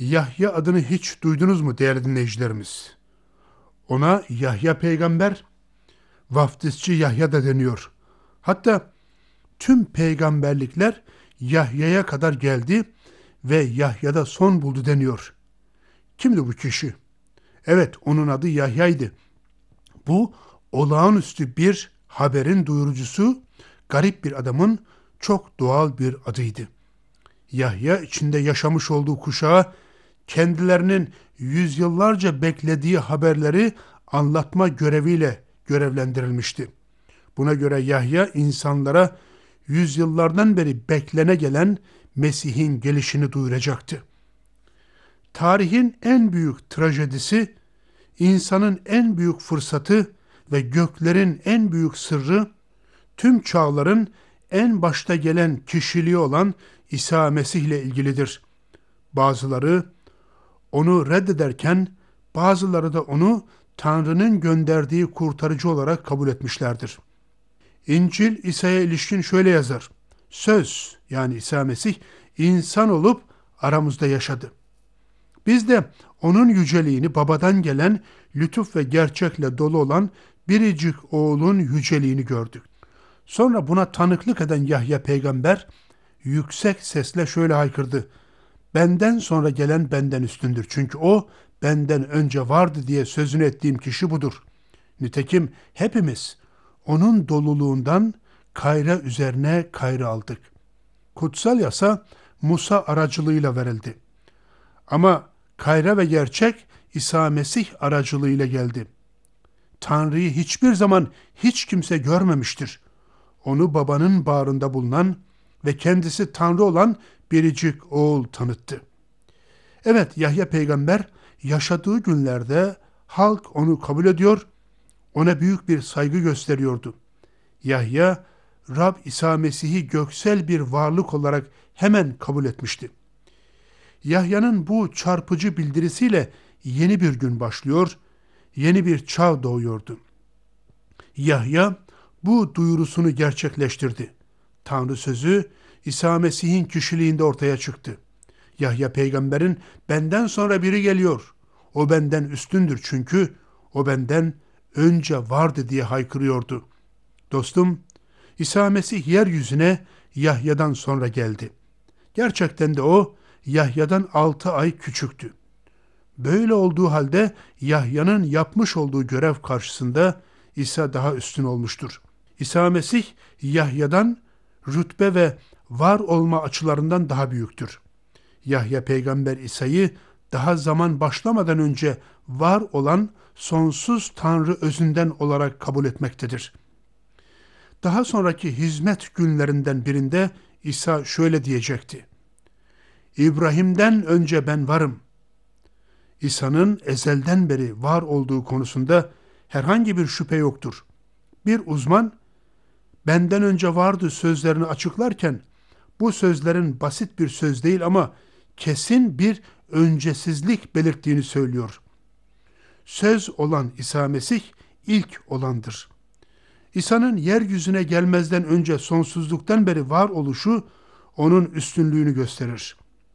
Yahya adını hiç duydunuz mu değerli dinleyicilerimiz? Ona Yahya peygamber, vaftizci Yahya da deniyor. Hatta tüm peygamberlikler Yahya'ya kadar geldi ve Yahya'da son buldu deniyor. Kimdi bu kişi? Evet, onun adı Yahya'ydı. Bu olağanüstü bir haberin duyurucusu, garip bir adamın çok doğal bir adıydı. Yahya içinde yaşamış olduğu kuşağa kendilerinin yüzyıllarca beklediği haberleri anlatma göreviyle görevlendirilmişti. Buna göre Yahya insanlara yüzyıllardan beri beklene gelen Mesih'in gelişini duyuracaktı. Tarihin en büyük trajedisi, insanın en büyük fırsatı ve göklerin en büyük sırrı, tüm çağların en başta gelen kişiliği olan İsa Mesih ile ilgilidir. Bazıları onu reddederken, bazıları da onu Tanrı'nın gönderdiği kurtarıcı olarak kabul etmişlerdir. İncil İsa'ya ilişkin şöyle yazar: Söz, yani İsa Mesih, insan olup aramızda yaşadı. Biz de onun yüceliğini, babadan gelen lütuf ve gerçekle dolu olan biricik oğlun yüceliğini gördük. Sonra buna tanıklık eden Yahya peygamber yüksek sesle şöyle haykırdı: Benden sonra gelen benden üstündür. Çünkü o benden önce vardı diye sözünü ettiğim kişi budur. Nitekim hepimiz onun doluluğundan kayra üzerine kayra aldık. Kutsal yasa Musa aracılığıyla verildi. Ama kayra ve gerçek İsa Mesih aracılığıyla geldi. Tanrı'yı hiçbir zaman hiç kimse görmemiştir. Onu babanın bağrında bulunan ve kendisi Tanrı olan biricik oğul tanıttı. Evet, Yahya peygamber yaşadığı günlerde halk onu kabul ediyor, ona büyük bir saygı gösteriyordu. Yahya, Rab İsa Mesih'i göksel bir varlık olarak hemen kabul etmişti. Yahya'nın bu çarpıcı bildirisiyle yeni bir gün başlıyor, yeni bir çağ doğuyordu. Yahya bu duyurusunu gerçekleştirdi. Tanrı sözü İsa Mesih'in kişiliğinde ortaya çıktı. Yahya peygamberin benden sonra biri geliyor. O benden üstündür çünkü o benden önce vardı diye haykırıyordu. Dostum, İsa Mesih yeryüzüne Yahya'dan sonra geldi. Gerçekten de o Yahya'dan 6 ay küçüktü. Böyle olduğu halde Yahya'nın yapmış olduğu görev karşısında İsa daha üstün olmuştur. İsa Mesih Yahya'dan rütbe ve var olma açılarından daha büyüktür. Yahya peygamber İsa'yı daha zaman başlamadan önce var olan sonsuz Tanrı özünden olarak kabul etmektedir. Daha sonraki hizmet günlerinden birinde İsa şöyle diyecekti: İbrahim'den önce ben varım. İsa'nın ezelden beri var olduğu konusunda herhangi bir şüphe yoktur. Bir uzman, benden önce vardı sözlerini açıklarken, bu sözlerin basit bir söz değil ama kesin bir öncesizlik belirttiğini söylüyor. Söz olan İsa Mesih ilk olandır. İsa'nın yeryüzüne gelmezden önce sonsuzluktan beri var oluşu onun üstünlüğünü gösterir.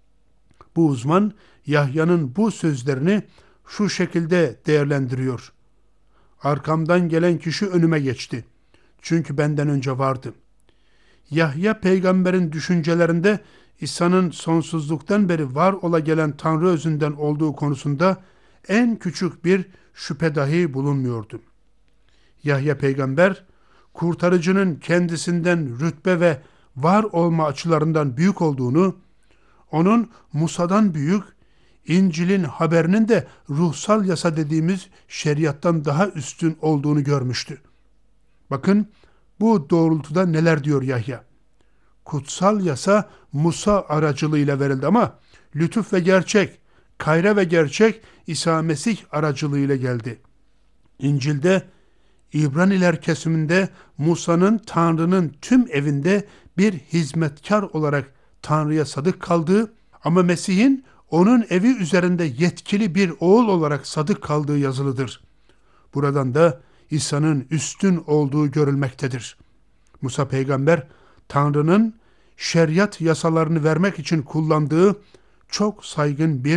Bu uzman Yahya'nın bu sözlerini şu şekilde değerlendiriyor: Arkamdan gelen kişi önüme geçti. Çünkü benden önce vardı. Yahya peygamberin düşüncelerinde İsa'nın sonsuzluktan beri var ola gelen Tanrı özünden olduğu konusunda en küçük bir şüphe dahi bulunmuyordu. Yahya peygamber, kurtarıcının kendisinden rütbe ve var olma açılarından büyük olduğunu, onun Musa'dan büyük, İncil'in haberinin de ruhsal yasa dediğimiz şeriattan daha üstün olduğunu görmüştü. Bakın bu doğrultuda neler diyor Yahya. Kutsal yasa Musa aracılığıyla verildi ama lütuf ve gerçek, kayra ve gerçek İsa Mesih aracılığıyla geldi. İncil'de İbraniler kesiminde Musa'nın Tanrı'nın tüm evinde bir hizmetkar olarak Tanrı'ya sadık kaldığı ama Mesih'in onun evi üzerinde yetkili bir oğul olarak sadık kaldığı yazılıdır. Buradan da İsa'nın üstün olduğu görülmektedir. Musa peygamber Tanrı'nın şeriat yasalarını vermek için kullandığı çok saygın bir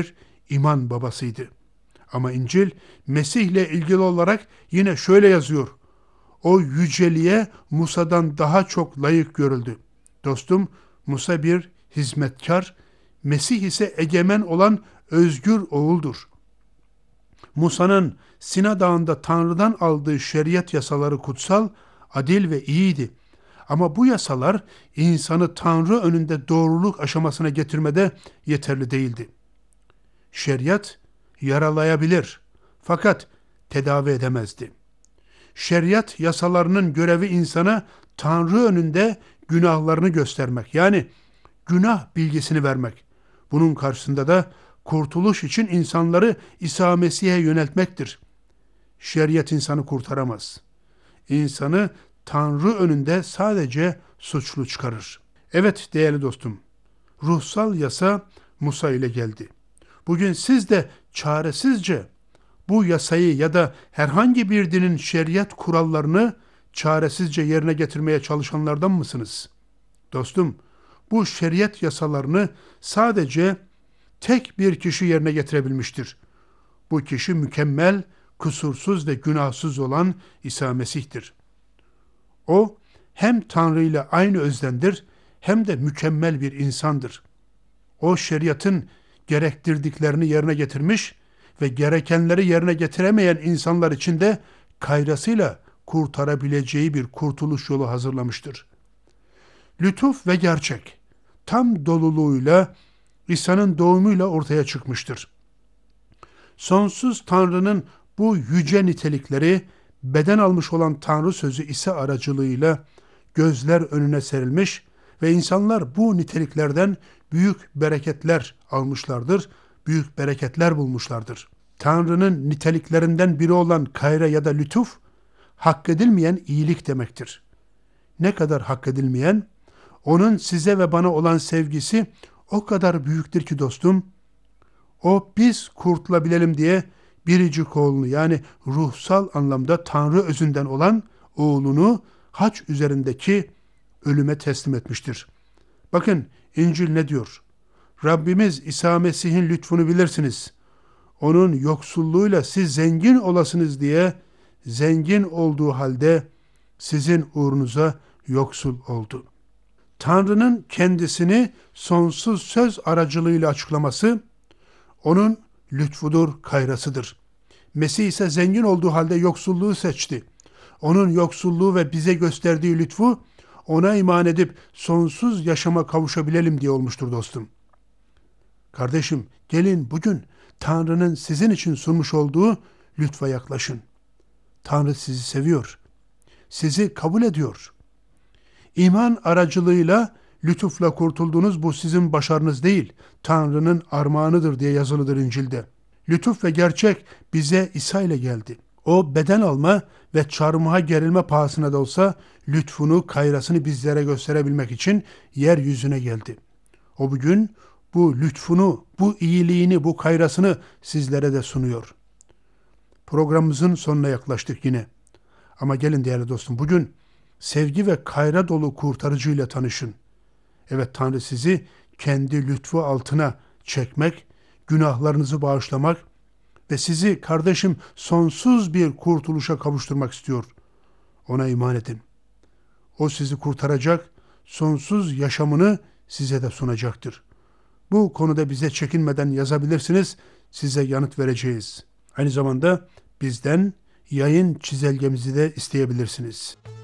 iman babasıydı. Ama İncil Mesih ile ilgili olarak yine şöyle yazıyor. O yüceliğe Musa'dan daha çok layık görüldü. Dostum, Musa bir hizmetkar, Mesih ise egemen olan özgür oğuldur. Musa'nın Sina Dağı'nda Tanrı'dan aldığı şeriat yasaları kutsal, adil ve iyiydi. Ama bu yasalar insanı Tanrı önünde doğruluk aşamasına getirmede yeterli değildi. Şeriat yaralayabilir fakat tedavi edemezdi. Şeriat yasalarının görevi insana Tanrı önünde günahlarını göstermek, yani günah bilgisini vermek. Bunun karşısında da kurtuluş için insanları İsa Mesih'e yöneltmektir. Şeriat insanı kurtaramaz. İnsanı Tanrı önünde sadece suçlu çıkarır. Evet değerli dostum, ruhsal yasa Musa ile geldi. Bugün siz de çaresizce bu yasayı ya da herhangi bir dinin şeriat kurallarını çaresizce yerine getirmeye çalışanlardan mısınız? Dostum, bu şeriat yasalarını sadece tek bir kişi yerine getirebilmiştir. Bu kişi mükemmel, kusursuz ve günahsız olan İsa Mesih'tir. O hem Tanrı ile aynı özdendir hem de mükemmel bir insandır. O şeriatın gerektirdiklerini yerine getirmiş ve gerekenleri yerine getiremeyen insanlar için de kayrasıyla kurtarabileceği bir kurtuluş yolu hazırlamıştır. Lütuf ve gerçek tam doluluğuyla İsa'nın doğumuyla ortaya çıkmıştır. Sonsuz Tanrı'nın bu yüce nitelikleri beden almış olan Tanrı sözü İsa aracılığıyla gözler önüne serilmiş ve insanlar bu niteliklerden büyük bereketler almışlardır, büyük bereketler bulmuşlardır. Tanrı'nın niteliklerinden biri olan kayra ya da lütuf, hak edilmeyen iyilik demektir. Ne kadar hak edilmeyen, onun size ve bana olan sevgisi o kadar büyüktür ki dostum, o biz kurtulabilelim diye biricik oğlunu, yani ruhsal anlamda Tanrı özünden olan oğlunu haç üzerindeki ölüme teslim etmiştir. Bakın İncil ne diyor? Rabbimiz İsa Mesih'in lütfunu bilirsiniz. Onun yoksulluğuyla siz zengin olasınız diye zengin olduğu halde sizin uğrunuza yoksul oldu. Tanrı'nın kendisini sonsuz söz aracılığıyla açıklaması onun lütfudur, kayrasıdır. Mesih ise zengin olduğu halde yoksulluğu seçti. Onun yoksulluğu ve bize gösterdiği lütfu ona iman edip sonsuz yaşama kavuşabilelim diye olmuştur dostum. Kardeşim, gelin bugün Tanrı'nın sizin için sunmuş olduğu lütfa yaklaşın. Tanrı sizi seviyor. Sizi kabul ediyor. İman aracılığıyla lütufla kurtuldunuz, bu sizin başarınız değil, Tanrı'nın armağanıdır diye yazılıdır İncil'de. Lütuf ve gerçek bize İsa ile geldi. O beden alma ve çarmıha gerilme pahasına da olsa lütfunu, kayrasını bizlere gösterebilmek için yeryüzüne geldi. O bugün bu lütfunu, bu iyiliğini, bu kayrasını sizlere de sunuyor. Programımızın sonuna yaklaştık yine. Ama gelin değerli dostum, bugün sevgi ve kayra dolu kurtarıcıyla tanışın. Evet, Tanrı sizi kendi lütfu altına çekmek, günahlarınızı bağışlamak ve sizi kardeşim sonsuz bir kurtuluşa kavuşturmak istiyor. Ona iman edin. O sizi kurtaracak, sonsuz yaşamını size de sunacaktır. Bu konuda bize çekinmeden yazabilirsiniz, size yanıt vereceğiz. Aynı zamanda bizden yayın çizelgemizi de isteyebilirsiniz.